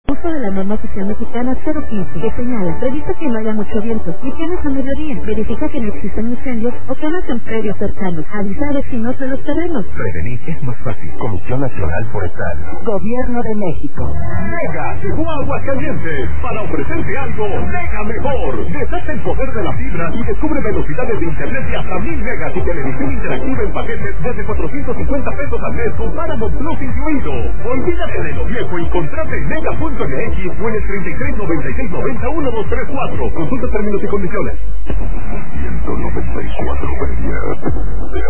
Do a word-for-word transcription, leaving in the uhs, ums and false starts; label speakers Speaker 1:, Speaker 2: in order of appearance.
Speaker 1: Uso de la norma oficial mexicana cero quince, que señala, revisa que no haya mucho viento y tienes a mediodía. Verifica que no existen incendios o quemas en predios cercanos. Avisa a vecinos de los terrenos.
Speaker 2: Prevenir es más fácil. Comisión Nacional Forestal.
Speaker 1: Gobierno de México.
Speaker 3: Mega llegó a Aguascalientes para ofrecerte algo mega mejor. Desata el poder de la fibra y descubre velocidades de internet de hasta mil megas y televisión interactiva en paquetes desde cuatrocientos cincuenta pesos al mes con Paramount Plus incluido. Olvídate de lo viejo y contrata en mega punto m x o en el treinta y tres noventa y seis noventa uno dos tres cuatro. Consulta términos y condiciones.
Speaker 2: ciento noventa y cuatro